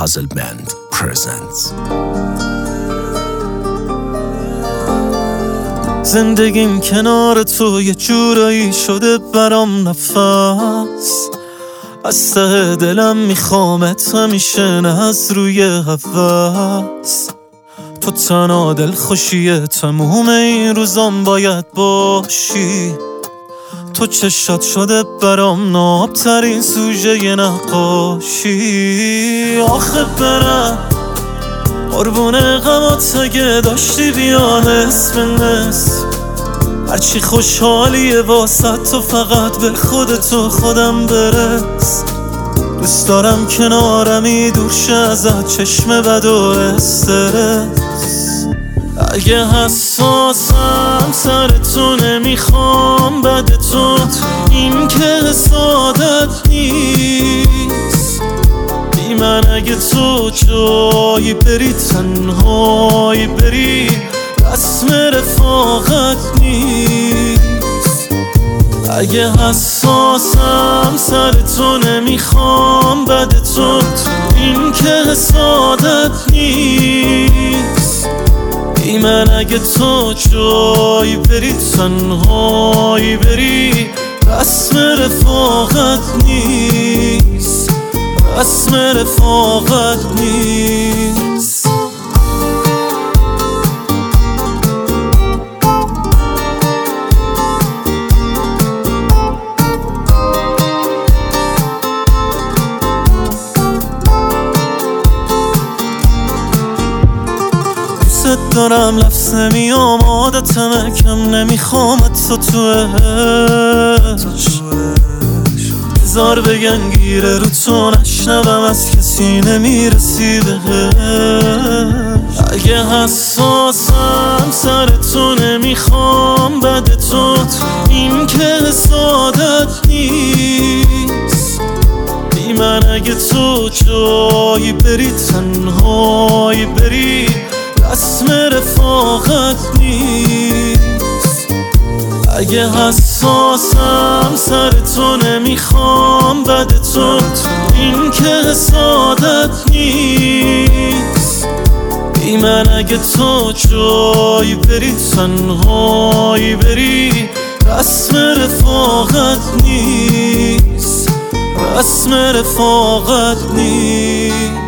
Puzzle Band presents. زندگیم کنار تو یه جورایی شده برام نفس، از ته دلم میخوامت همیشه، نه از روی هوس. تو تنها دلخوشی تموم این روزام باید باشی. تو چشات شده برام نابترین سوژه نقاشی. آخه برم قربون غمات اگه داشتی بیا نصف نصف، هرچی خوشحالیه واسه تو فقط به خودتو خودم برس. دوست دارم کنارمی دور شه ازت چشم بد و استرس. اگه حساسم سر تو نمیخوام بد تو، این که سعادت نیست. بی من اگه تو جایی بری تنهایی بری، رسم رفاقت نیست. اگه حساسم سر تو نمیخوام بد تو، این که سعادت نیست. بی من اگه تو جایی بری تنهایی بری، رسم رفاقت نیست. رسم رفاقت نیست. دوست دارم لفظ نمیام، عادتمه کم نمیخوام تو عشق. بذار بگن گیره رو تو نشنوم، از کسی نمیرسی بهش. اگه حساسم سر تو نمیخوام بد تو، این که سعادت نیست. بی من اگه تو جایی بری تنهایی بری، رسم رفاقت نیست. اگه حساسم سر تو نمیخوام بد تو، این که سعادت نیست. بی من اگه تو جایی بری تنهایی بری، رسم رفاقت نیست. رسم رفاقت نیست.